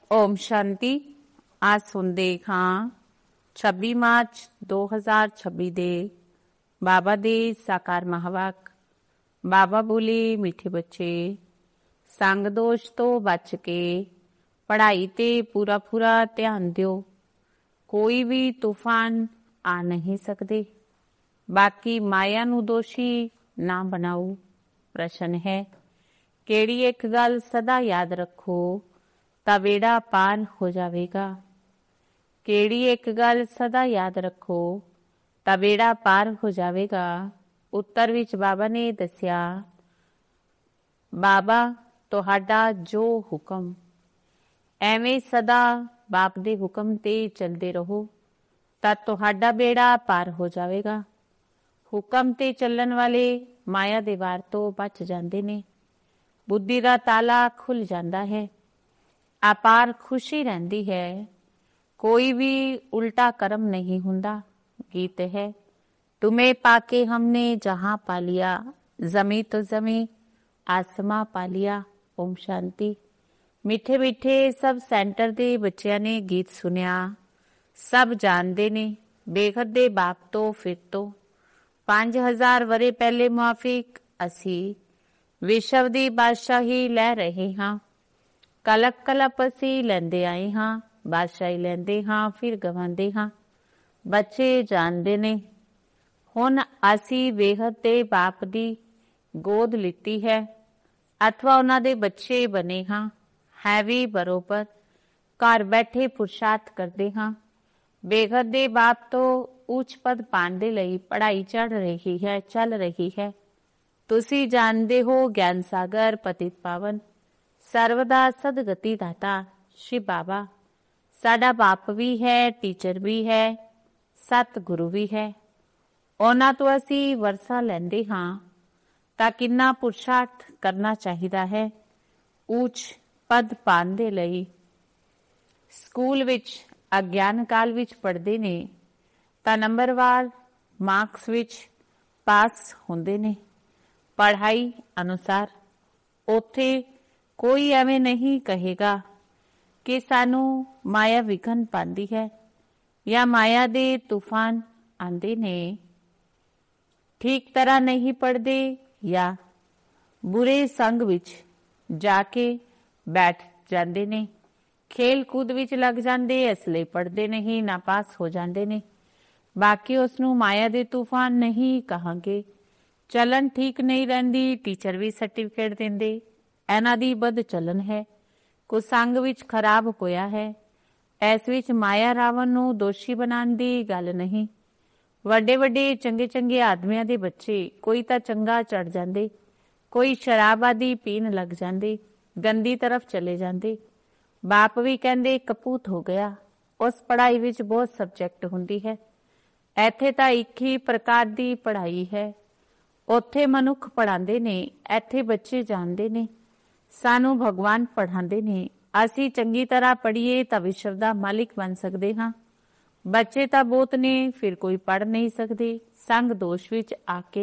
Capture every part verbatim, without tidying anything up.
ओम शांति। आज सुनते हाँ छब्बी मार्च दो हज़ार छब्बी दे बाबा दे साकार महावाक। बाबा बोले, मिठे बच्चे, संग दोष तो बच के पढ़ाई ते पूरा पूरा ध्यान दियो। कोई भी तूफान आ नहीं सकते। बाकी माया नू दोषी ना बनाओ। प्रश्न है, केड़ी एक गल सदा याद रखो ਤਾਂ बेड़ा पार हो जाएगा। केड़ी एक गल सदा याद रखो ਤਾਂ बेड़ा पार हो जाएगा। उत्तर विच बाबा ने दसिया, बाबा तुहाडा जो हुक्म, एवें सदा बाप दे हुक्म ते चलते रहो ਤਾਂ तुहाडा बेड़ा पार हो जाएगा। हुक्म ते चलन वाले माया दे वार तो बच जाते ने। बुद्धि का ताला खुल जाता है। अपार खुशी रहती है। कोई भी उल्टा कर्म नहीं हुंदा। गीत है, तुम्हें पाके हमने जहां पा लिया, जमी तो जमी आसमां पा लिया। ओम शांति। मिठे मिठे सब सेंटर दे बच्चियां ने गीत सुनिया। सब जानते ने बेखत दे बाप तो फिर तो पांच हजार वरे पहले मुआफिक असी विश्व दी बादशाही लै रहे हाँ। कलप कलप असी लेंदे आए हाँ। बादशाही लेंदे हाँ फिर गवांदे हाँ। बच्चे जानते ने हुण असी बेहद दे बाप दी गोद लिती है अथवा उन्हां दे बच्चे बने हाँ। है भी बरोबर घर बैठे पुरुषार्थ करते हाँ। बेहद दे बाप तो उच्च पद पाने दे लई पढ़ाई चढ़ रही है, चल रही है। तुसी जानते हो ज्ञान सागर पतित पावन सर्वदा सदगति दाता शिव बाबा साडा बाप भी है, टीचर भी है, सतगुरु भी है। उन्हां तो असी वरसा लैंदे हाँ तां किन्ना पुरुषार्थ करना चाहिदा है ऊच पद पाने दे लई। स्कूल विच अज्ञान काल विच पढ़दे ने तां नंबरवार मार्क्स विच पास हुंदे ने पढ़ाई अनुसार। उत्थे कोई एवें नहीं कहेगा कि सानू माया विघन पांदी है या माया दे तूफान आंदे ने। ठीक तरह नहीं पढ़दे या बुरे संग विच जाके बैठ जांदे ने। खेल कूद विच लग जांदे, इसलिए पढ़दे नहीं, ना पास हो जांदे ने। बाकी उसनू माया दे तूफान नहीं कहांगे। चलन ठीक नहीं रहिंदी, टीचर भी सर्टिफिकेट देंदे। इन्हां दी बद चलन है। कुछ संग विच खराब होया है। इस विच माया रावण नू दोषी बनाने दी गल नहीं। वड्डे वड्डे चंगे चंगे आदमियां दे बच्चे कोई तां चंगा चढ़ जांदे, कोई शराब आदि पीन लग जांदे, गंदी तरफ चले जांदे। बाप भी कहंदे कपूत हो गया। उस पढ़ाई विच बहुत सबजैक्ट हुंदी है। इत्थे तां एक ही प्रकार दी पढ़ाई है। उत्थे मनुख पढ़ांदे ने, इत्थे बच्चे जानते ने। सानू भगवान पढ़ाते ने। असी चंगी तरह पढ़िए तो विश्व का मालिक बन सकते हाँ। बच्चे तो बहुत ने, फिर कोई पढ़ नहीं सकते संग दोष विच आके।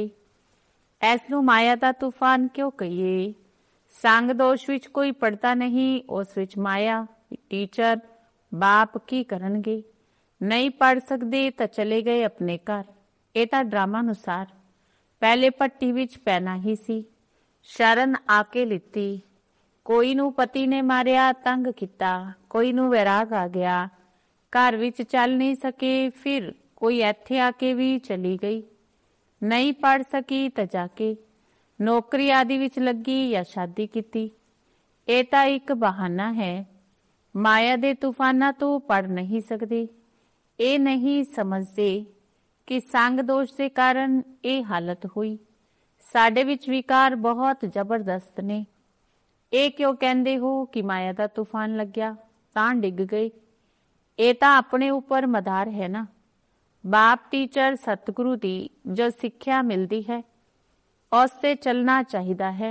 ऐसनू माया का तूफान क्यों कहिए। संग दोष विच कोई पढ़ता नहीं, उस विच माया टीचर बाप की करनगे। नहीं पढ़ सकते तो चले गए अपने घर। ये तो ड्रामा अनुसार पहले भट्टी विच पैना ही सी। शरण आके लिती। कोई नू पति ने मारिया, तंग किता। कोई नू वैराग आ गया, घर विच चल नहीं सके। फिर कोई इत्थे आके भी चली गई। नहीं पढ़ सकी तो जाके नौकरी आदि विच लगी या शादी की। ये तो एक बहाना है। माया दे तूफाना तो पढ़ नहीं सकते। ये नहीं समझते कि संग दोष के कारण ये हालत हुई। साडे विच विकार बहुत जबरदस्त ने। ये क्यों कहते हो कि माया का तूफान लग्या तां डिग गए। ये तो अपने ऊपर मदार है ना। बाप टीचर सतगुरु दी जो सिक्ख्या मिलती है उससे चलना चाहिए है।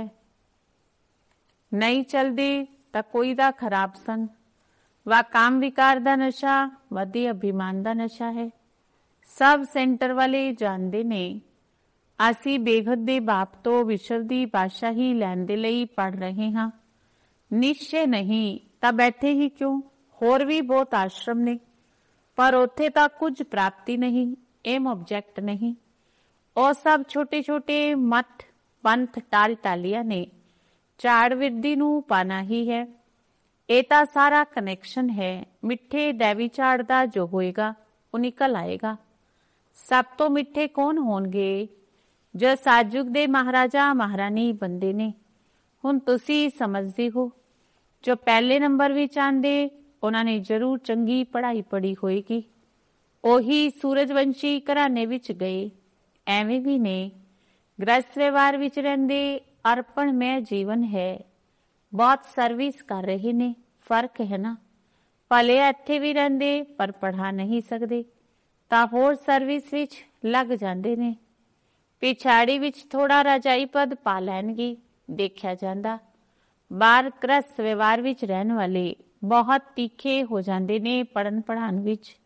नहीं चलते तो कोई दा खराब संग व काम विकार का नशा वधी अभिमान का नशा है। सब सेंटर वाले जानते ने असी बेगत दे बाप तो विश्व की बादशाही लैण दे लई पढ़ रहे हाँ। निश्चय नहीं ਤਾਂ ਬੈਠੇ ਹੀ ਕਿਉਂ? ਹੋਰ ਵੀ ਬਹੁਤ ਆਸ਼ਰਮ ਨੇ, ਪਰ ਉੱਥੇ ਤਾਂ ਕੁਝ ਪ੍ਰਾਪਤੀ ਨਹੀਂ, ਏਮ ਆਬਜੈਕਟ ਨਹੀਂ। ਉਹ ਸਭ ਛੋਟੇ ਛੋਟੇ ਮੱਠ ਪੰਥ ਟਾਲ ਟਾਲੀਆਂ ਨੇ, ਝਾੜ ਵਿਰਦੀ ਨੂੰ ਪਾਣਾ ਹੀ ਹੈ। ਇਹ ਤਾਂ ਸਾਰਾ ਕਨੈਕਸ਼ਨ ਹੈ। ਮਿੱਠੇ ਦੇਵੀ ਝਾੜ ਦਾ ਜੋ ਹੋਏਗਾ ਉਹ ਨਿਕਲ ਆਏਗਾ। ਸਭ ਤੋਂ ਮਿੱਠੇ ਕੌਣ ਹੋਣਗੇ? ਜੋ ਸਾਜੁਗ ਦੇ ਮਹਾਰਾਜਾ ਮਹਾਰਾਣੀ ਬੰਦੇ ਨੇ। ਹੁਣ ਤੁਸੀਂ ਸਮਝਦੇ ਹੋ, ਜੋ ਪਹਿਲੇ ਨੰਬਰ ਵਿੱਚ ਆਂਦੇ ਉਹਨਾਂ ਨੇ ਜ਼ਰੂਰ ਚੰਗੀ ਪੜ੍ਹਾਈ ਪੜ੍ਹੀ ਹੋਏਗੀ, ਉਹੀ ਸੂਰਜਵੰਸ਼ੀ ਘਰਾਣੇ ਵਿੱਚ ਗਏ। ਐਵੇਂ ਵੀ ਨੇ, ਗ੍ਰਸਤ ਵਿਵਹਾਰ ਵਿੱਚ ਰਹਿੰਦੇ, ਅਰਪਣਮय ਜੀਵਨ ਹੈ, ਬਹੁਤ ਸਰਵਿਸ ਕਰ ਰਹੇ ਨੇ। ਫਰਕ ਹੈ ਨਾ। ਭਲੇ ਇੱਥੇ ਵੀ ਰਹਿੰਦੇ ਪਰ ਪੜ੍ਹਾ ਨਹੀਂ ਸਕਦੇ ਤਾਂ ਹੋਰ ਸਰਵਿਸ ਵਿੱਚ ਲੱਗ ਜਾਂਦੇ ਨੇ। ਪਿਛਾੜੀ ਵਿੱਚ ਥੋੜਾ ਰਜਾਈ ਪਦ ਪਾ ਲੈਣਗੇ, ਦੇਖਿਆ ਜਾਂਦਾ। ਬਾਹਰ ਗ੍ਰਸਤ ਵਿਵਹਾਰ ਵਿੱਚ ਰਹਿਣ ਵਾਲੇ ਬਹੁਤ ਤਿੱਖੇ ਹੋ ਜਾਂਦੇ ਨੇ ਪੜ੍ਹਨ ਪੜ੍ਹਾਉਣ ਵਿੱਚ।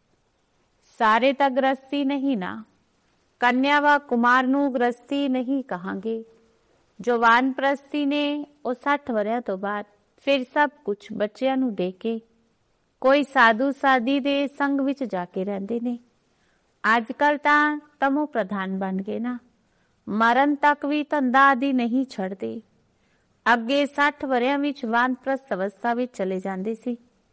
ਸਾਰੇ ਤਾਂ ਗ੍ਰਸਤੀ ਨਹੀਂ ਨਾ। ਕੰਨਿਆ ਵਾ ਕੁਮਾਰ ਨੂੰ ਗ੍ਰਸਤੀ ਨਹੀਂ ਕਹਾਂਗੇ। ਜੋ ਵਾਨਪ੍ਰਸਤੀ ਨੇ ਉਹ ਸੱਠ ਵਰਿਆਂ ਤੋਂ ਬਾਅਦ ਫਿਰ ਸਭ ਕੁਝ ਬੱਚਿਆਂ ਨੂੰ ਦੇ ਕੇ ਕੋਈ ਸਾਧੂ ਸਾਧੀ ਦੇ ਸੰਗ ਵਿੱਚ ਜਾ ਕੇ ਰਹਿੰਦੇ ਨੇ। ਅੱਜ ਕੱਲ ਤਾਂ ਤਮੋ ਪ੍ਰਧਾਨ ਬਣ ਗਏ ਨਾ, ਮਰਨ ਤੱਕ ਵੀ ਧੰਦਾ ਆਦਿ ਨਹੀਂ ਛੱਡਦੇ। ਅੱਗੇ ਸੱਠ ਵਰਿਆਂ ਵਿੱਚ ਵਾਨਪ੍ਰਸਥ ਅਵਸਥਾ ਵਿੱਚ ਚਲੇ ਜਾਂਦੇ ਸੀ,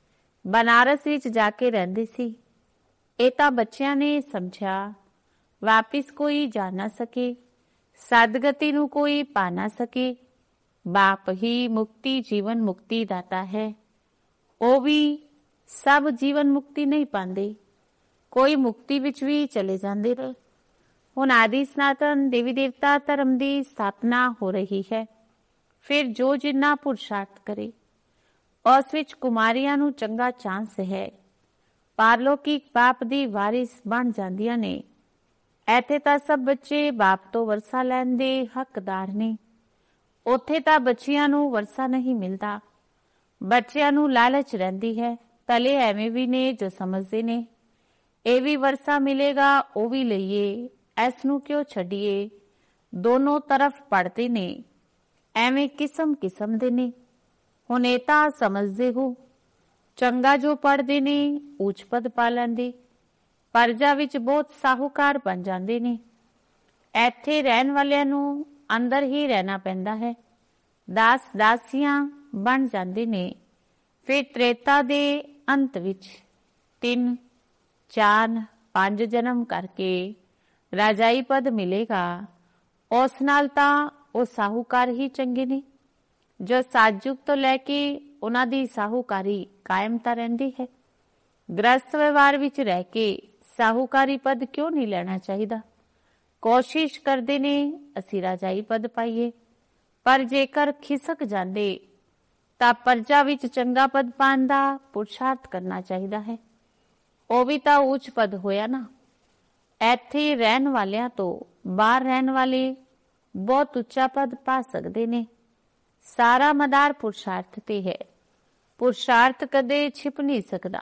ਬਨਾਰਸ ਵਿੱਚ ਜਾ ਕੇ ਰਹਿੰਦੇ ਸੀ। ਇਹ ਤਾਂ ਬੱਚਿਆਂ ਨੇ ਸਮਝਿਆ, ਵਾਪਿਸ ਕੋਈ ਜਾ ਨਾ ਸਕੇ, ਸਦਗਤੀ ਨੂੰ ਕੋਈ ਪਾ ਨਾ ਸਕੇ। ਬਾਪ ਹੀ ਮੁਕਤੀ ਜੀਵਨ ਮੁਕਤੀ ਦਾਤਾ ਹੈ। ਉਹ ਵੀ ਸਭ ਜੀਵਨ ਮੁਕਤੀ ਨਹੀਂ ਪਾਉਂਦੇ, ਕੋਈ ਮੁਕਤੀ ਵਿੱਚ ਵੀ ਚਲੇ ਜਾਂਦੇ ਨੇ। ਹੁਣ ਆਦਿ ਸਨਾਤਨ ਦੇਵੀ ਦੇਵਤਾ ਧਰਮ ਦੀ ਸਥਾਪਨਾ ਹੋ ਰਹੀ ਹੈ। ਫਿਰ ਜੋ ਜਿੰਨਾ ਪੁਰਸ਼ਾਰਥ ਕਰੇ, ਉਸ ਵਿੱਚ ਕੁਮਾਰੀਆਂ ਨੂੰ ਚੰਗਾ ਚਾਂਸ ਹੈ। ਪਾਰਲੌਕਿਕ ਬਾਪ ਦੀ ਵਾਰਿਸ ਬਣ ਜਾਂਦੀਆਂ ਨੇ। ਇੱਥੇ ਤਾਂ ਸਭ ਬੱਚੇ ਬਾਪ ਤੋਂ ਵਰਸਾ ਲੈਣ ਦੇ ਹੱਕਦਾਰ ਨੇ। ਉੱਥੇ ਤਾਂ ਬੱਚਿਆਂ ਨੂੰ ਵਰਸਾ ਨਹੀਂ ਮਿਲਦਾ। ਬੱਚਿਆਂ ਨੂੰ ਲਾਲਚ ਰਹਿੰਦੀ ਹੈ। ਤਲੇ ਐਵੇਂ ਵੀ ਨੇ ਜੋ ਸਮਝਦੇ ਨੇ ਇਹ ਵੀ ਵਰਸਾ ਮਿਲੇਗਾ, ਉਹ ਵੀ ਲਈਏ, ਇਸ ਨੂੰ ਕਿਉਂ ਛੱਡੀਏ। ਦੋਨੋਂ ਤਰਫ ਪੜਦੇ ਨੇ, ਐਵੇਂ ਕਿਸਮ ਕਿਸਮ ਦੇ ਨੇ। ਹੁਣ ਇਹ ਤਾਂ ਸਮਝਦੇ ਹੋ, ਚੰਗਾ ਜੋ ਪੜਦੇ ਨੇ ਉੱਚ ਪਦ ਪਾ ਲੈਂਦੇ, ਪਰਜਾ ਵਿੱਚ ਬਹੁਤ ਸਾਹੂਕਾਰ ਬਣ ਜਾਂਦੇ ਨੇ। ਇੱਥੇ ਰਹਿਣ ਵਾਲਿਆਂ ਨੂੰ ਅੰਦਰ ਹੀ ਰਹਿਣਾ ਪੈਂਦਾ ਹੈ, ਦਾਸ ਦਾਸੀਆਂ ਬਣ ਜਾਂਦੇ ਨੇ। ਫਿਰ ਤ੍ਰੇਤਾ ਦੇ ਅੰਤ ਵਿੱਚ ਤਿੰਨ ਚਾਰ ਪੰਜ ਜਨਮ ਕਰਕੇ ਰਾਜਾਈ ਪਦ ਮਿਲੇਗਾ। ਉਸ ਨਾਲ ਤਾਂ ਉਹ ਸਾਹੂਕਾਰ ਹੀ ਚੰਗੇ ਨੇ। ਜੋ ਸਾਜੁਗ ਤੋਂ ਲੈ ਕੇ ਉਹਨਾਂ ਦੀ ਸਾਹੂਕਾਰੀ ਕਾਇਮ ਤਾਂ ਰਹਿੰਦੀ ਹੈ। ਗ੍ਰਸਤ ਵਿਵਹਾਰ ਵਿੱਚ ਰਹਿ ਕੇ ਸਾਹੂਕਾਰੀ ਪਦ ਕਿਉਂ ਨਹੀਂ ਲੈਣਾ ਚਾਹੀਦਾ? ਕੋਸ਼ਿਸ਼ ਕਰਦੇ ਨੇ ਅਸੀਂ ਰਾਜਾਈ ਪਦ ਪਾਈਏ, ਪਰ ਜੇਕਰ ਖਿਸਕ ਜਾਂਦੇ ਤਾਂ ਪਰਜਾ ਵਿੱਚ ਚੰਗਾ ਪਦ ਪਾਉਣ ਦਾ ਪੁਰਸ਼ਾਰਥ ਕਰਨਾ ਚਾਹੀਦਾ ਹੈ। ਉਹ ਵੀ ਤਾਂ ਉੱਚ ਪਦ ਹੋਇਆ ਨਾ। ਇੱਥੇ ਰਹਿਣ ਵਾਲਿਆਂ ਤੋਂ ਬਾਹਰ ਰਹਿਣ ਵਾਲੇ ਬਹੁਤ ਉੱਚਾ ਪਦ ਪਾ ਸਕਦੇ ਨੇ। ਸਾਰਾ ਮਦਾਰ ਪੁਰਸ਼ਾਰਥ ਤੇ ਹੈ। ਪੁਰਸ਼ਾਰਥ ਕਦੇ ਛਿਪ ਨਹੀਂ ਸਕਦਾ।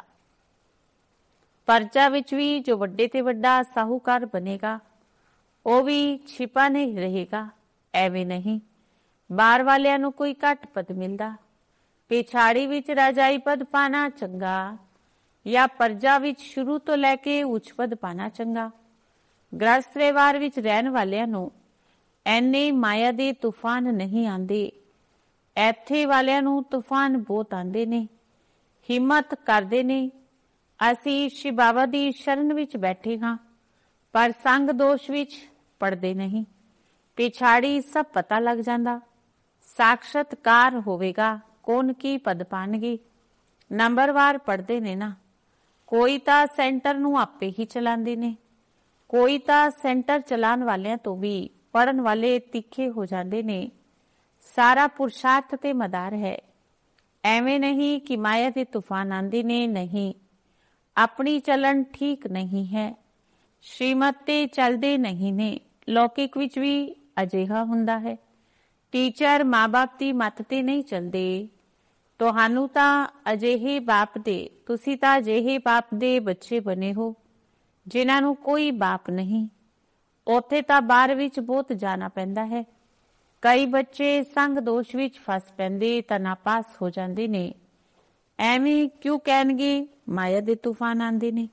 ਪਰਜਾ ਵਿੱਚ ਵੀ ਜੋ ਵੱਡੇ ਤੇ ਵੱਡਾ ਸਾਹੂਕਾਰ ਬਣੇਗਾ ਉਹ ਵੀ ਛਿਪਾ ਨਹੀਂ ਰਹੇਗਾ। ਐਵੇਂ ਨਹੀਂ ਬਾਹਰ ਵਾਲਿਆਂ ਨੂੰ ਕੋਈ ਘੱਟ ਪਦ ਮਿਲਦਾ। ਪਿਛਾੜੀ ਵਿੱਚ ਰਾਜਾਈ ਪਦ ਪਾਣਾ ਚੰਗਾ ਜਾਂ ਪਰਜਾ ਵਿੱਚ ਸ਼ੁਰੂ ਤੋਂ ਲੈ ਕੇ ਉੱਚ ਪਦ ਪਾਣਾ ਚੰਗਾ? ਗ੍ਰਸਤ ਵਿਵਹਾਰ ਵਿੱਚ ਰਹਿਣ ਵਾਲਿਆਂ ਨੂੰ ਐਨੇ ਮਾਇਆ ਦੇ ਤੂਫਾਨ ਨਹੀਂ ਆਉਂਦੇ। ਇੱਥੇ ਵਾਲਿਆਂ ਨੂੰ ਤੂਫਾਨ ਬਹੁਤ ਆਉਂਦੇ ਨੇ। ਹਿੰਮਤ ਕਰਦੇ ਨੇ ਅਸੀਂ ਸ਼ਿਵ ਬਾਬਾ ਦੀ ਸ਼ਰਨ ਵਿੱਚ ਬੈਠੇ ਹਾਂ, ਪਰ ਸੰਗ ਦੋਸ਼ ਵਿੱਚ ਪੜਦੇ ਨਹੀਂ। ਪਿਛਾੜੀ ਸਭ ਪਤਾ ਲੱਗ ਜਾਂਦਾ। ਸਾਖਸ਼ਤਕਾਰ ਹੋਵੇਗਾ, ਕੌਣ ਕੀ ਪਦ ਪਾਣਗੇ। ਨੰਬਰਵਾਰ ਪੜਦੇ ਨੇ ਨਾ। ਕੋਈ ਤਾਂ ਸੈਂਟਰ ਨੂੰ ਆਪੇ ਹੀ ਚਲਾਉਂਦੇ ਨੇ, ਕੋਈ ਤਾਂ ਸੈਂਟਰ ਚਲਾਉਣ ਵਾਲਿਆਂ ਤੋਂ ਵੀ ਪੜਨ ਵਾਲੇ ਤਿੱਖੇ ਹੋ ਜਾਂਦੇ ਨੇ। ਸਾਰਾ ਪੁਰਸ਼ਾਰਥ ਤੇ ਮਦਾਰ ਹੈ। ਐਵੇਂ ਨਹੀਂ ਕਿ ਮਾਇਆ ਦੇ ਤੂਫਾਨ ਆਂਦੇ ਨੇ, ਨਹੀਂ। ਆਪਣੀ ਚਲਣ ਠੀਕ ਨਹੀਂ ਹੈ, ਸ਼੍ਰੀਮਤ ਤੇ ਚੱਲਦੇ ਨਹੀਂ ਨੇ। ਲੌਕਿਕ ਵਿੱਚ ਵੀ ਅਜਿਹਾ ਹੁੰਦਾ ਹੈ। ਟੀਚਰ ਮਾਂ ਬਾਪ ਦੀ ਮੱਤ ਤੇ ਨਹੀਂ ਚੱਲਦੇ। ਤੁਹਾਨੂੰ ਤਾਂ ਅਜਿਹੇ ਬਾਪ ਦੇ ਤੁਸੀਂ ਤਾਂ ਅਜਿਹੇ ਬਾਪ ਦੇ ਬੱਚੇ ਬਣੇ ਹੋ ਜਿਨ੍ਹਾਂ ਨੂੰ ਕੋਈ ਬਾਪ ਨਹੀਂ। ਉੱਥੇ ਤਾਂ ਬਾਹਰ ਵਿੱਚ ਬਹੁਤ ਜਾਣਾ ਪੈਂਦਾ ਹੈ। ਕਈ ਬੱਚੇ ਸੰਗ ਦੋਸ਼ ਵਿੱਚ ਫਸ ਪੈਂਦੇ ਤਾਂ ਨਾਪਾਸ ਹੋ ਜਾਂਦੇ ਨੇ। ਐਵੇਂ ਕਿਉਂ ਕਹਿਣਗੇ ਮਾਇਆ ਦੇ ਤੂਫਾਨ ਆਉਂਦੇ ਨੇ।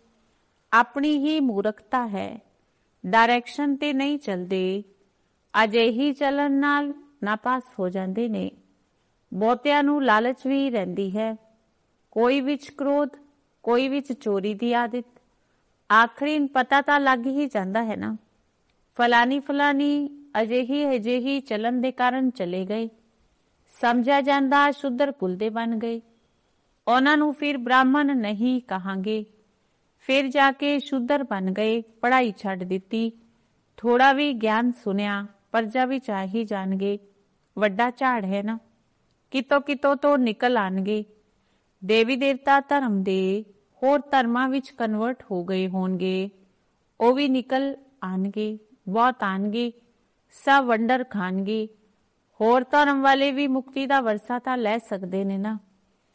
ਆਪਣੀ ਹੀ ਮੂਰਖਤਾ ਹੈ, ਡਾਇਰੈਕਸ਼ਨ ਤੇ ਨਹੀਂ ਚੱਲਦੇ। ਅਜਿਹੀ ਚੱਲਣ ਨਾਲ ਨਾਪਾਸ ਹੋ ਜਾਂਦੇ ਨੇ। ਬਹੁਤਿਆਂ ਨੂੰ ਲਾਲਚ ਵੀ ਰਹਿੰਦੀ ਹੈ, ਕੋਈ ਵਿੱਚ ਕ੍ਰੋਧ, ਕੋਈ ਵਿੱਚ ਚੋਰੀ ਦੀ ਆਦਤ। ਆਖਰੀ ਪਤਾ ਤਾਂ ਲੱਗ ਹੀ ਜਾਂਦਾ ਹੈ ਨਾ, ਫਲਾਨੀ ਫਲਾਨੀ ਅਜਿਹੀ ਅਜਿਹੀ ਚੱਲਣ ਦੇ ਕਾਰਨ ਚਲੇ ਗਏ। ਸਮਝਿਆ ਜਾਂਦਾ ਸ਼ੁੱਧਰ ਕੁਲ ਦੇ ਬਣ ਗਏ। ਉਹਨਾਂ ਨੂੰ ਫਿਰ ਬ੍ਰਾਹਮਣ ਨਹੀਂ ਕਹਾਂਗੇ। ਫਿਰ ਜਾ ਕੇ ਸ਼ੂਦਰ ਬਣ ਗਏ, ਪੜ੍ਹਾਈ ਛੱਡ ਦਿੱਤੀ, ਥੋੜਾ ਵੀ ਗਿਆਨ ਸੁਣਿਆ, ਪਰਜਾ ਵਿੱਚ ਆ ਹੀ ਜਾਣਗੇ। ਵੱਡਾ ਝਾੜ ਹੈ ਨਾ, ਕਿਤੋਂ ਕਿਤੋਂ ਤੋਂ ਨਿਕਲ ਆਣਗੇ। ਦੇਵੀ ਦੇਵਤਾ ਧਰਮ ਦੇ ਹੋਰ ਧਰਮਾਂ ਵਿੱਚ ਕਨਵਰਟ ਹੋ ਗਏ ਹੋਣਗੇ, ਉਹ ਵੀ ਨਿਕਲ ਆਣਗੇ, ਬਹੁਤ ਆਣਗੇ, ਸਭ ਵੰਡਰ ਖਾਣਗੇ। ਹੋਰ ਧਰਮ ਵਾਲੇ ਵੀ ਮੁਕਤੀ ਦਾ ਵਰਸਾ ਤਾਂ ਲੈ ਸਕਦੇ ਨੇ ਨਾ।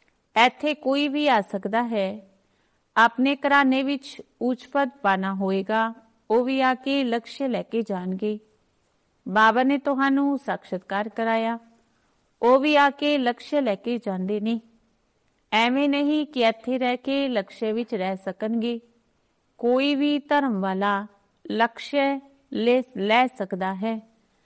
ਇੱਥੇ ਕੋਈ ਵੀ ਆ ਸਕਦਾ ਹੈ। ਆਪਣੇ ਘਰਾਣੇ ਵਿੱਚ ਉੱਚ ਪਦ ਪਾਣਾ ਹੋਏਗਾ, ਉਹ ਵੀ ਆ ਕੇ ਲਕਸ਼ ਲੈ ਕੇ ਜਾਣਗੇ। ਬਾਬਾ ਨੇ ਤੁਹਾਨੂੰ ਸਾਖਸ਼ਾਤਕਾਰ ਕਰਾਇਆ, ਉਹ ਵੀ ਆ ਕੇ ਲਕਸ਼ ਲੈ ਕੇ ਜਾਂਦੇ ਨੇ। ਐਵੇਂ ਨਹੀਂ ਕਿ ਇੱਥੇ ਰਹਿ ਕੇ ਲਕਸ਼ ਵਿੱਚ ਰਹਿ ਸਕਣਗੇ। ਕੋਈ ਵੀ ਧਰਮ ਵਾਲਾ ਲਕਸ਼ ਲੈ ਲੈ ਸਕਦਾ ਹੈ।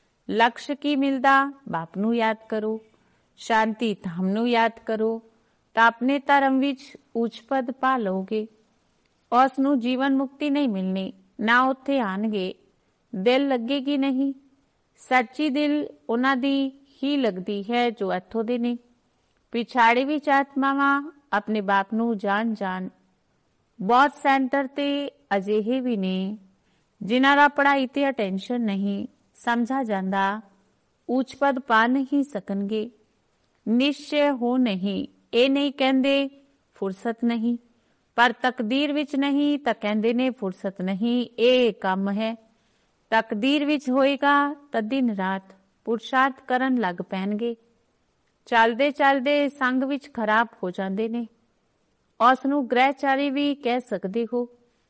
ਲਕਸ਼ ਕੀ ਮਿਲਦਾ? ਬਾਪ ਨੂੰ ਯਾਦ ਕਰੋ, ਸ਼ਾਂਤੀ ਧਾਮ ਨੂੰ ਯਾਦ ਕਰੋ, ਤਾਂ ਆਪਣੇ ਧਰਮ ਵਿੱਚ ਉੱਚ ਪਦ ਪਾ ਲਓਗੇ। ਉਸ ਨੂੰ ਜੀਵਨ ਮੁਕਤੀ ਨਹੀਂ ਮਿਲਣੀ, ਨਾ ਉੱਥੇ ਆਣਗੇ। ਦਿਲ ਲੱਗੇਗੀ ਨਹੀਂ। ਸੱਚੀ ਦਿਲ ਉਹਨਾਂ ਦੀ ਹੀ ਲੱਗਦੀ ਹੈ ਜੋ ਇੱਥੋਂ ਦੇ ਨੇ। ਪਿਛਾੜੀ ਵਿੱਚ ਆਤਮਾਵਾਂ ਆਪਣੇ ਬਾਪ ਨੂੰ ਜਾਣ ਜਾਣ। ਬਹੁਤ ਸੈਂਟਰ ਤੇ ਅਜਿਹੇ ਵੀ ਨੇ ਜਿਨ੍ਹਾਂ ਦਾ ਪੜ੍ਹਾਈ ਤੇ ਅਟੈਂਸ਼ਨ ਨਹੀਂ। ਸਮਝਾ ਜਾਂਦਾ ਉੱਚ ਪਦ ਪਾ ਨਹੀਂ ਸਕਣਗੇ। ਨਿਸ਼ਚੈ ਹੋ ਨਹੀਂ, ਇਹ ਨਹੀਂ ਕਹਿੰਦੇ ਫੁਰਸਤ ਨਹੀਂ, ਪਰ ਤਕਦੀਰ ਵਿੱਚ ਨਹੀਂ ਤਾਂ ਕਹਿੰਦੇ ਨੇ ਫੁਰਸਤ ਨਹੀਂ। ਇਹ ਕੰਮ ਹੈ, ਤਕਦੀਰ ਵਿੱਚ ਹੋਏਗਾ ਤਾਂ ਦਿਨ ਰਾਤ ਪੁਰਸ਼ਾਰਥ ਕਰਨ ਲੱਗ ਪੈਣਗੇ। ਚੱਲਦੇ ਚੱਲਦੇ ਸੰਗ ਵਿੱਚ ਖਰਾਬ ਹੋ ਜਾਂਦੇ ਨੇ। ਉਸ ਨੂੰ ਗ੍ਰਹਿਚਾਰੀ ਵੀ ਕਹਿ ਸਕਦੇ ਹੋ।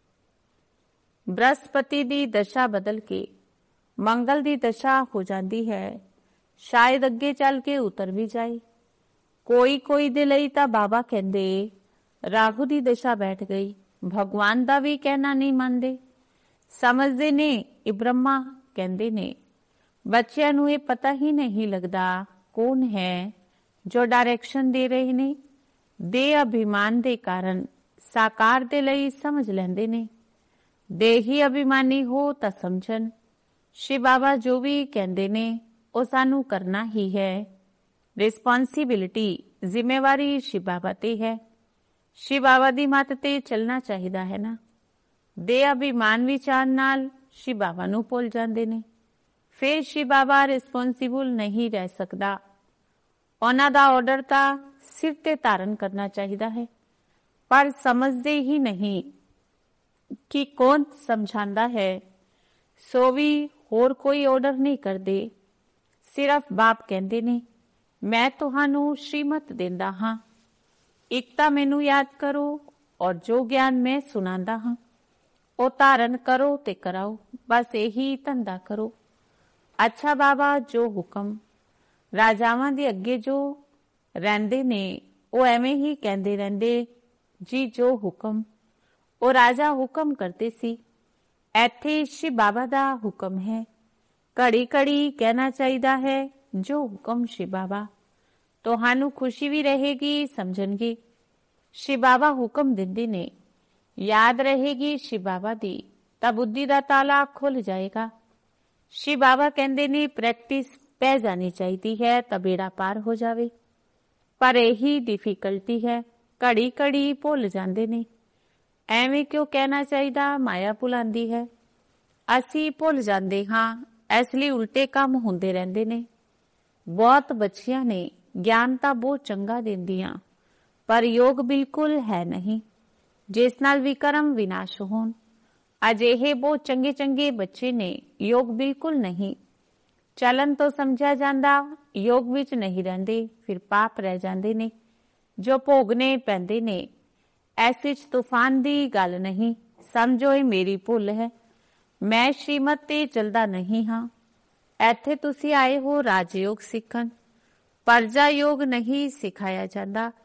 ਬ੍ਰਹਸਪਤੀ ਦੀ ਦਸ਼ਾ ਬਦਲ ਕੇ ਮੰਗਲ ਦੀ ਦਸ਼ਾ ਹੋ ਜਾਂਦੀ ਹੈ। ਸ਼ਾਇਦ ਅੱਗੇ ਚੱਲ ਕੇ ਉਤਰ ਵੀ ਜਾਏ। ਕੋਈ ਕੋਈ ਦੇ ਲਈ ਤਾਂ ਬਾਬਾ ਕਹਿੰਦੇ ਰਾਹੂ ਦੀ ਦਸ਼ਾ ਬੈਠ ਗਈ। ਭਗਵਾਨ ਦਾ ਵੀ ਕਹਿਣਾ ਨਹੀਂ ਮੰਨਦੇ। ਸਮਝਦੇ ਨੇ ਇਹ ਬ੍ਰਹਮਾ ਕਹਿੰਦੇ ਨੇ। ਬੱਚਿਆਂ ਨੂੰ ਇਹ ਪਤਾ ਹੀ ਨਹੀਂ ਲੱਗਦਾ ਕੌਣ ਹੈ ਜੋ ਡਾਇਰੈਕਸ਼ਨ ਦੇ ਰਹੇ ਨੇ। ਦੇ ਅਭਿਮਾਨ ਦੇ ਕਾਰਨ ਸਾਕਾਰ ਦੇ ਲਈ ਸਮਝ ਲੈਂਦੇ ਨੇ। ਦੇਹੀ ਅਭਿਮਾਨੀ ਹੋ ਤਾਂ ਸਮਝਣ। ਸ਼ਿਵ ਬਾਬਾ ਜੋ ਵੀ ਕਹਿੰਦੇ ਨੇ ਉਹ ਸਾਨੂੰ ਕਰਨਾ ਹੀ ਹੈ। ਰਿਸਪੌਂਸਿਬਿਲਿਟੀ, ਜ਼ਿੰਮੇਵਾਰੀ ਸ਼ਿਵ ਬਾਬਾ ਤੇ ਹੈ। ਸ਼ਿਵ ਬਾਬਾ ਦੀ ਮੱਤ ਤੇ ਚੱਲਣਾ ਚਾਹੀਦਾ ਹੈ ਨਾ। ਦੇ ਅਭਿਮਾਨ ਵਿੱਚ ਆਉਣ ਨਾਲ ਸ਼ਿਵ ਬਾਬਾ ਨੂੰ ਭੁੱਲ ਜਾਂਦੇ ਨੇ। ਫਿਰ ਸ਼ਿਵ ਬਾਬਾ ਰਿਸਪੌਂਸਿਬਲ ਨਹੀਂ ਰਹਿ ਸਕਦਾ। ਉਹਨਾਂ ਦਾ ਆਰਡਰ ਤਾਂ ਸਿਰ ਤੇ ਧਾਰਨ ਕਰਨਾ ਚਾਹੀਦਾ ਹੈ, ਪਰ ਸਮਝਦੇ ਹੀ ਨਹੀਂ ਕਿ ਕੌਣ ਸਮਝਾਉਂਦਾ ਹੈ। ਸੋ ਵੀ ਹੋਰ ਕੋਈ ਆਰਡਰ ਨਹੀਂ ਕਰਦੇ। ਸਿਰਫ ਬਾਪ ਕਹਿੰਦੇ ਨੇ ਮੈਂ ਤੁਹਾਨੂੰ ਸ਼੍ਰੀਮਤ ਦਿੰਦਾ ਹਾਂ, ਇੱਕ ਤਾਂ ਮੈਨੂੰ ਯਾਦ ਕਰੋ ਔਰ ਜੋ ਗਿਆਨ ਮੈਂ ਸੁਣਾਉਂਦਾ ਹਾਂ ਉਹ ਧਾਰਨ ਕਰੋ ਤੇ ਕਰਾਓ। ਬਸ ਇਹੀ ਧੰਦਾ ਕਰੋ। ਅੱਛਾ ਬਾਬਾ, ਜੋ ਹੁਕਮ ਰਾਜਾਵਾਂ ਦੇ ਅੱਗੇ ਜੋ ਰਹਿੰਦੇ ਨੇ ਉਹ ਐਵੇਂ ਹੀ ਕਹਿੰਦੇ ਰਹਿੰਦੇ ਜੀ ਜੋ ਹੁਕਮ। ਉਹ ਰਾਜਾ ਹੁਕਮ ਕਰਦੇ ਸੀ। ਇੱਥੇ ਸ਼ਿਵ ਬਾਬਾ ਦਾ ਹੁਕਮ ਹੈ। ਘੜੀ ਘੜੀ ਕਹਿਣਾ ਚਾਹੀਦਾ ਹੈ ਜੋ ਹੁਕਮ ਸ਼ਿਵ ਬਾਬਾ। ਤੁਹਾਨੂੰ ਖੁਸ਼ੀ ਵੀ ਰਹੇਗੀ, ਸਮਝਣਗੇ ਸ਼ਿਵ ਬਾਬਾ ਹੁਕਮ ਦਿੰਦੇ ਨੇ। ਯਾਦ ਰਹੇਗੀ ਸ਼ਿਵ ਬਾਬਾ ਦੀ ਤਾਂ ਬੁੱਧੀ ਦਾ ਤਾਲਾ ਖੁੱਲ ਜਾਏਗਾ। ਸ਼ਿਵ ਬਾਬਾ ਕਹਿੰਦੇ ਨੇ ਪ੍ਰੈਕਟਿਸ ਪੈ ਜਾਣੀ ਚਾਹੀਦੀ ਹੈ ਤਾਂ ਬੇੜਾ ਪਾਰ ਹੋ ਜਾਵੇ। ਪਰ ਇਹੀ ਡਿਫਿਕਲਟੀ ਹੈ, ਘੜੀ ਘੜੀ ਭੁੱਲ ਜਾਂਦੇ ਨੇ। ਐਵੇਂ ਕਿਉਂ ਕਹਿਣਾ ਚਾਹੀਦਾ? ਮਾਇਆ ਭੁਲਾਉਂਦੀ ਹੈ। ਅਸੀਂ ਭੁੱਲ ਜਾਂਦੇ ਹਾਂ, ਇਸ ਲਈ ਉਲਟੇ ਕੰਮ ਹੁੰਦੇ ਰਹਿੰਦੇ ਨੇ। ਬਹੁਤ ਬੱਚੀਆਂ ਨੇ, ਗਿਆਨ ਤਾਂ ਬਹੁਤ ਚੰਗਾ ਦਿੰਦੀਆਂ, ਪਰ ਯੋਗ ਬਿਲਕੁਲ ਹੈ ਨਹੀਂ ਜਿਸ ਨਾਲ ਵਿਕਰਮ ਵਿਨਾਸ਼ ਹੋਣ। ਅਜਿਹੇ ਬਹੁਤ ਚੰਗੇ ਚੰਗੇ ਬੱਚੇ ਨੇ, ਯੋਗ ਬਿਲਕੁਲ ਨਹੀਂ। ਚਲਨ ਤੋਂ ਸਮਝਿਆ ਜਾਂਦਾ, ਯੋਗ ਵਿੱਚ ਨਹੀਂ ਰਹਿੰਦੇ, ਫਿਰ ਪਾਪ ਰਹਿ ਜਾਂਦੇ ਨੇ ਜੋ ਭੋਗਣੇ ਪੈਂਦੇ ਨੇ। ਇਸ ਵਿੱਚ ਤੂਫਾਨ ਦੀ ਗੱਲ ਨਹੀਂ। ਸਮਝੋ ਇਹ ਮੇਰੀ ਭੁੱਲ ਹੈ, ਮੈਂ ਸ਼੍ਰੀਮਤ ਤੇ ਚੱਲਦਾ ਨਹੀਂ ਹਾਂ। ਇੱਥੇ ਤੁਸੀਂ ਆਏ ਹੋ ਰਾਜਯੋਗ ਸਿੱਖਣ, ਪਰਜਾ ਯੋਗ ਨਹੀਂ ਸਿਖਾਇਆ ਜਾਂਦਾ।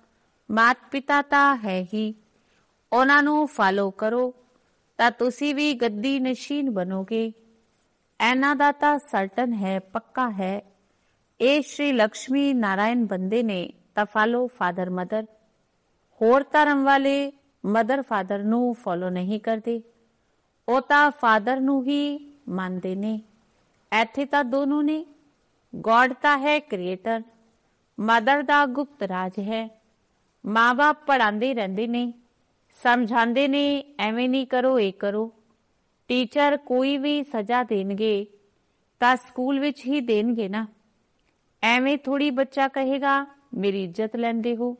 ਮਾਤਾ ਪਿਤਾ ਤਾਂ ਹੈ ਹੀ, ਉਹਨਾਂ ਨੂੰ ਫਾਲੋ ਕਰੋ ਤਾਂ ਤੁਸੀਂ ਵੀ ਗੱਦੀ ਨਸ਼ੀਨ ਬਣੋਗੇ। ਇਹਨਾਂ ਦਾ ਤਾਂ ਸਰਟਨ ਹੈ, ਪੱਕਾ ਹੈ। ਇਹ ਸ਼੍ਰੀ ਲక్ష్ਮੀ ਨਾਰਾਇਣ ਬੰਦੇ ਨੇ ਤਾਂ ਫਾਲੋ ਫਾਦਰ ਮਦਰ। ਹੋਰ ਧਰਮ ਵਾਲੇ ਮਦਰ ਫਾਦਰ ਨੂੰ ਫੋਲੋ ਨਹੀਂ ਕਰਦੇ, ਉਹ ਤਾਂ ਫਾਦਰ ਨੂੰ ਹੀ ਮੰਨਦੇ ਨੇ। ਇੱਥੇ ਤਾਂ ਦੋਨੋਂ ਨੇ। ਗੋਡ ਤਾਂ ਹੈ ਕ੍ਰੀਏਟਰ, ਮਦਰ ਦਾ ਗੁਪਤ ਰਾਜ ਹੈ। ਮਾਂ ਬਾਪ ਪੜ੍ਹਾਉਂਦੇ ਰਹਿੰਦੇ ਨੇ, ਸਮਝਾਉਂਦੇ ਨੇ, ਐਵੇਂ ਨਹੀਂ ਕਰੋ, ਇਹ ਕਰੋ। ਟੀਚਰ ਕੋਈ ਵੀ ਸਜ਼ਾ ਦੇਣਗੇ ਤਾਂ ਸਕੂਲ ਵਿੱਚ ਹੀ ਦੇਣਗੇ ਨਾ। ਐਵੇਂ ਥੋੜ੍ਹੀ ਬੱਚਾ ਕਹੇਗਾ ਮੇਰੀ ਇੱਜ਼ਤ ਲੈਂਦੇ ਹੋ।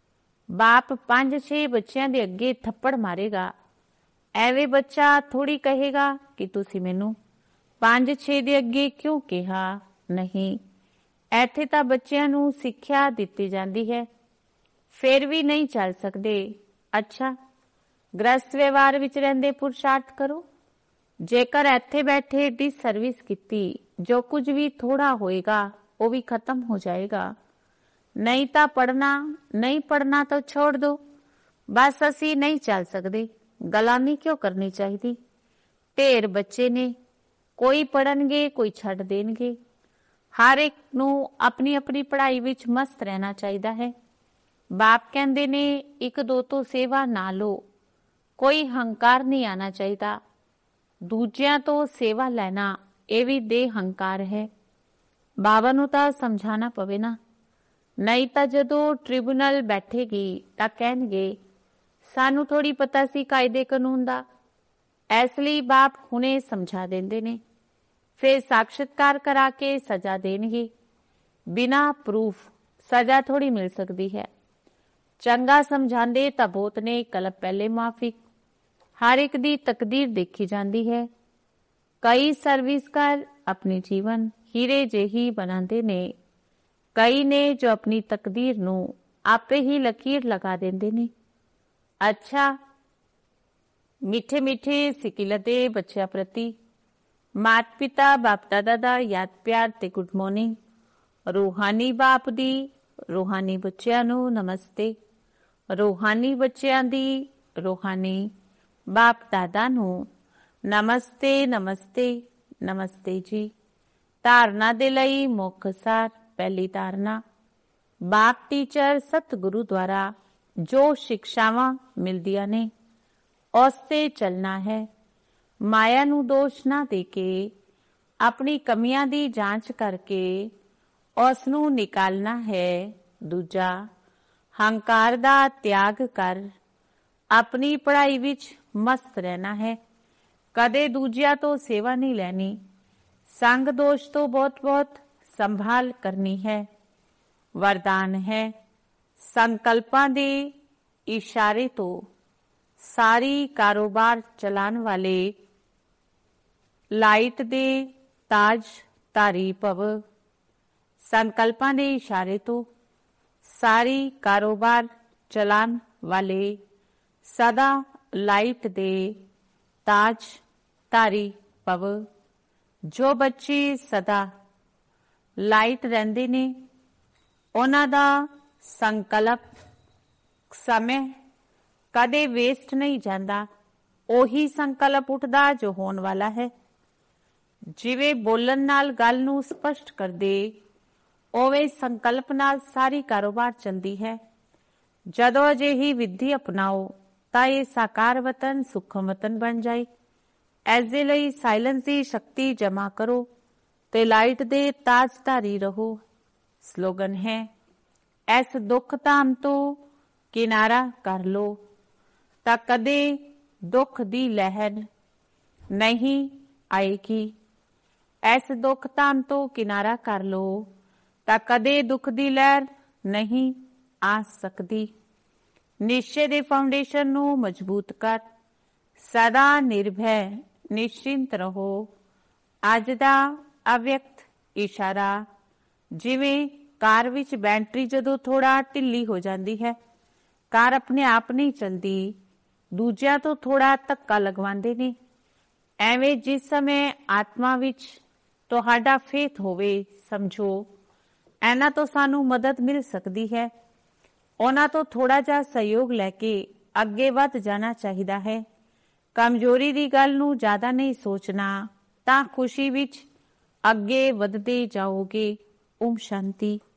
ਬਾਪ ਪੰਜ ਛੇ ਬੱਚਿਆਂ ਦੇ ਅੱਗੇ ਥੱਪੜ ਮਾਰੇਗਾ, ਐਵੇਂ ਬੱਚਾ ਥੋੜ੍ਹੀ ਕਹੇਗਾ ਕਿ ਤੁਸੀਂ ਮੈਨੂੰ ਪੰਜ ਛੇ ਦੇ ਅੱਗੇ ਕਿਉਂ ਕਿਹਾ। ਨਹੀਂ, ਇੱਥੇ ਤਾਂ ਬੱਚਿਆਂ ਨੂੰ ਸਿੱਖਿਆ ਦਿੱਤੀ ਜਾਂਦੀ ਹੈ, ਫਿਰ ਵੀ ਨਹੀਂ ਚੱਲ ਸਕਦੇ। ਅੱਛਾ, ਗ੍ਰਸਤ ਵਿਵਹਾਰ ਵਿੱਚ ਰਹਿੰਦੇ ਪੁਰਸ਼ਾਰਥ ਕਰੋ। ਜੇਕਰ ਇੱਥੇ ਬੈਠੇ ਡਿਸਸਰਵਿਸ ਕੀਤੀ, ਜੋ ਕੁਝ ਵੀ ਥੋੜਾ ਹੋਏਗਾ ਉਹ ਵੀ ਖਤਮ ਹੋ ਜਾਏਗਾ। ਨਹੀਂ ਤਾਂ ਪੜ੍ਹਨਾ, ਨਹੀਂ ਪੜ੍ਹਨਾ ਤਾਂ ਛੋੜ ਦੋ। ਬਸ ਅਸੀਂ ਨਹੀਂ ਚੱਲ ਸਕਦੇ, ਗਲਾਨੀ ਕਿਉਂ ਕਰਨੀ ਚਾਹੀਦੀ। ਢੇਰ ਬੱਚੇ ਨੇ, ਕੋਈ ਪੜ੍ਹਨਗੇ, ਕੋਈ ਛੱਡ ਦੇਣਗੇ। ਹਰ ਇੱਕ ਨੂੰ ਆਪਣੀ ਆਪਣੀ ਪੜ੍ਹਾਈ ਵਿੱਚ ਮਸਤ ਰਹਿਣਾ ਚਾਹੀਦਾ ਹੈ। ਬਾਪ ਕਹਿੰਦੇ ਨੇ ਇੱਕ ਦੋ ਤੋਂ ਸੇਵਾ ਨਾ ਲਓ, ਕੋਈ ਹੰਕਾਰ ਨਹੀਂ ਆਣਾ ਚਾਹੀਦਾ। ਦੂਜਿਆਂ ਤੋਂ ਸੇਵਾ ਲੈਣਾ ਇਹ ਵੀ ਦੇ ਹੰਕਾਰ ਹੈ। ਬਾਬਾ ਨੂੰ ਤਾਂ ਸਮਝਾਣਾ ਪਵੇ ਨਾ, ਨਹੀਂ ਤਾਂ ਜਦੋਂ ਟ੍ਰਿਬੂਨਲ ਬੈਠੇਗੀ ਤਾਂ ਕਹਿਣਗੇ ਸਾਨੂੰ ਥੋੜ੍ਹੀ ਪਤਾ ਸੀ ਕਾਇਦੇ ਕਾਨੂੰਨ ਦਾ। ਇਸ ਲਈ ਬਾਪ ਹੁਣੇ ਸਮਝਾ ਦਿੰਦੇ ਨੇ, ਫਿਰ ਸਾਖਸ਼ਾਤਕਾਰ ਕਰਾ ਕੇ ਸਜ਼ਾ ਦੇਣਗੇ। ਬਿਨਾਂ ਪ੍ਰੂਫ ਸਜ਼ਾ ਥੋੜ੍ਹੀ ਮਿਲ ਸਕਦੀ ਹੈ। ਚੰਗਾ ਸਮਝਾਉਂਦੇ ਤਾਂ ਬਹੁਤ ਨੇ, ਕਲਪ ਪਹਿਲੇ ਮਾਫਿਕ। ਹਰ ਇੱਕ ਦੀ ਤਕਦੀਰ ਦੇਖੀ ਜਾਂਦੀ ਹੈ। ਕਈ ਸਰਵਿਸ ਕਰ ਆਪਣੀ ਜੀਵਨ ਹੀਰੇ ਜਿਹੀ ਬਣਾਉਂਦੇ ਨੇ, ਕਈ ਨੇ ਜੋ ਆਪਣੀ ਤਕਦੀਰ ਨੂੰ ਆਪੇ ਹੀ ਲਕੀਰ ਲਗਾ ਦਿੰਦੇ ਨੇ। ਅੱਛਾ, ਮਿੱਠੇ ਮਿੱਠੇ ਸਿਕਿਲਤੇ ਬੱਚਿਆਂ ਪ੍ਰਤੀ ਮਾਤਾ ਪਿਤਾ ਬਾਪ ਦਾਦਾ ਦਾ ਯਾਦ ਪਿਆਰ ਤੇ ਗੁੱਡ ਮਾਰਨਿੰਗ। ਰੂਹਾਨੀ ਬਾਪ ਦੀ ਰੂਹਾਨੀ ਬੱਚਿਆਂ ਨੂੰ ਨਮਸਤੇ। ਰੂਹਾਨੀ ਬੱਚਿਆਂ ਦੀ ਰੂਹਾਨੀ ਬਾਪ ਦਾਦਾ ਨੂੰ ਨਮਸਤੇ ਨਮਸਤੇ ਨਮਸਤੇ ਜੀ। ਧਾਰਨਾ ਦੇ ਲਈ ਮੁੱਖ ਸਾਰ। ਪਹਿਲੀ ਧਾਰਨਾ, ਬਾਪ ਟੀਚਰ ਸਤਿਗੁਰੂ ਦੁਆਰਾ ਜੋ ਸਿੱਖਿਆਵਾਂ ਮਿਲਦੀਆਂ ਨੇ ਉਸ ਤੇ ਚੱਲਣਾ ਹੈ। ਮਾਇਆ ਨੂੰ ਦੋਸ਼ ਨਾ ਦੇ ਕੇ ਆਪਣੀ ਕਮੀਆਂ ਦੀ ਜਾਂਚ ਕਰਕੇ ਉਸ ਨੂੰ ਨਿਕਾਲਣਾ ਹੈ। ਦੂਜਾ, ਹੰਕਾਰ ਦਾ ਤਿਆਗ ਕਰ ਆਪਣੀ ਪੜ੍ਹਾਈ ਵਿੱਚ ਮਸਤ ਰਹਿਣਾ ਹੈ। ਕਦੇ ਦੂਜਿਆਂ ਤੋਂ ਸੇਵਾ ਨਹੀਂ ਲੈਣੀ। ਸੰਗ ਦੋਸ਼ ਤੋਂ ਬਹੁਤ ਬਹੁਤ ਸੰਭਾਲ ਕਰਨੀ ਹੈ। ਵਰਦਾਨ ਹੈ, ਸੰਕਲਪਾਂ ਦੇ ਇਸ਼ਾਰੇ ਤੋਂ ਸਾਰੀ ਕਾਰੋਬਾਰ ਚਲਾਉਣ ਵਾਲੇ ਲਾਈਟ ਦੇ ਤਾਜ ਧਾਰੀ ਭਵ। ਸੰਕਲਪਾਂ ਦੇ ਇਸ਼ਾਰੇ ਤੋਂ ਸਾਰੀ ਕਾਰੋਬਾਰ ਚਲਾਉਣ ਵਾਲੇ ਸਦਾ ਲਾਈਟ ਦੇ ਤਾਜ ਧਾਰੀ ਭਵ। ਜੋ ਬੱਚੇ ਸਦਾ ਲਾਈਟ ਰਹਿੰਦੇ ਨੇ ਉਹਨਾਂ ਦਾ ਸੰਕਲਪ ਸਮੇਂ ਕਦੇ ਵੇਸਟ ਨਹੀਂ ਜਾਂਦਾ। ਉਹੀ ਸੰਕਲਪ ਉੱਠਦਾ ਜੋ ਹੋਣ ਵਾਲਾ ਹੈ। ਜਿਵੇਂ ਬੋਲਣ ਨਾਲ ਗੱਲ ਨੂੰ ਸਪਸ਼ਟ ਕਰਦੇ, ਉਵੇਂ ਸੰਕਲਪ ਨਾਲ ਸਾਰੀ ਕਾਰੋਬਾਰ ਚੱਲਦੀ ਹੈ। ਜਦੋਂ ਅਜਿਹੀ ਵਿਧੀ ਅਪਣਾਓ ਤਾਂ ਇਹ ਸਾਕਾਰ ਵਤਨ ਸੁਖਮ ਵਤਨ ਬਣ ਜਾਏ। ਇਸ ਦੇ ਲਈ ਸਾਇਲੈਂਸ ਦੀ ਸ਼ਕਤੀ ਜਮਾ ਕਰੋ ਤੇ ਲਾਈਟ ਦੇ ਤਾਜਧਾਰੀ ਰਹੋ। ਸਲੋਗਨ ਹੈ, ਇਸ ਦੁੱਖ ਧਾਮ ਤੋਂ ਕਿਨਾਰਾ ਕਰ ਲੋ ਤਾਂ ਕਦੇ ਦੁੱਖ ਦੀ ਲਹਿਰ ਨਹੀਂ ਆਏਗੀ। ਇਸ ਦੁੱਖ ਧਾਮ ਤੋਂ ਕਿਨਾਰਾ ਕਰ ਲੋ ਤਾਂ ਕਦੇ ਦੁੱਖ ਦੀ ਲਹਿਰ ਨਹੀਂ ਆ ਸਕਦੀ। ਨਿਸ਼ਚੇ ਦੇ ਫਾਊਂਡੇਸ਼ਨ ਨੂੰ ਮਜ਼ਬੂਤ ਕਰ, ਸਦਾ ਨਿਰਭੈ ਨਿਸ਼ਚਿੰਤ ਰਹੋ। ਅੱਜ ਦਾ ਅਵਿਅਕਤ ਇਸ਼ਾਰਾ, ਜਿਵੇਂ ਕਾਰ ਵਿੱਚ ਬੈਟਰੀ ਜਦੋਂ ਥੋੜਾ ਢਿੱਲੀ ਹੋ ਜਾਂਦੀ ਹੈ, ਕਾਰ ਆਪਣੇ ਆਪ ਨਹੀਂ ਚੱਲਦੀ, ਦੂਜਿਆਂ ਤੋਂ ਥੋੜਾ ਧੱਕਾ ਲਗਵਾਉਂਦੇ ਨੇ। ਐਵੇਂ ਜਿਸ ਸਮੇਂ ਆਤਮਾ ਵਿੱਚ ਤੁਹਾਡਾ ਫੇਥ ਹੋਵੇ, ਸਮਝੋ ਇਹਨਾਂ ਤੋਂ ਸਾਨੂੰ ਮਦਦ ਮਿਲ ਸਕਦੀ ਹੈ। ਉਹਨਾਂ ਤੋਂ ਥੋੜ੍ਹਾ ਜਿਹਾ ਸਹਿਯੋਗ ਲੈ ਕੇ ਅੱਗੇ ਵੱਧ ਜਾਣਾ ਚਾਹੀਦਾ ਹੈ। ਕਮਜ਼ੋਰੀ ਦੀ ਗੱਲ ਨੂੰ ਜ਼ਿਆਦਾ ਨਹੀਂ ਸੋਚਣਾ, ਤਾਂ ਖੁਸ਼ੀ ਵਿੱਚ ਅੱਗੇ ਵੱਧਦੇ ਜਾਓਗੇ। ਓਮ ਸ਼ਾਂਤੀ।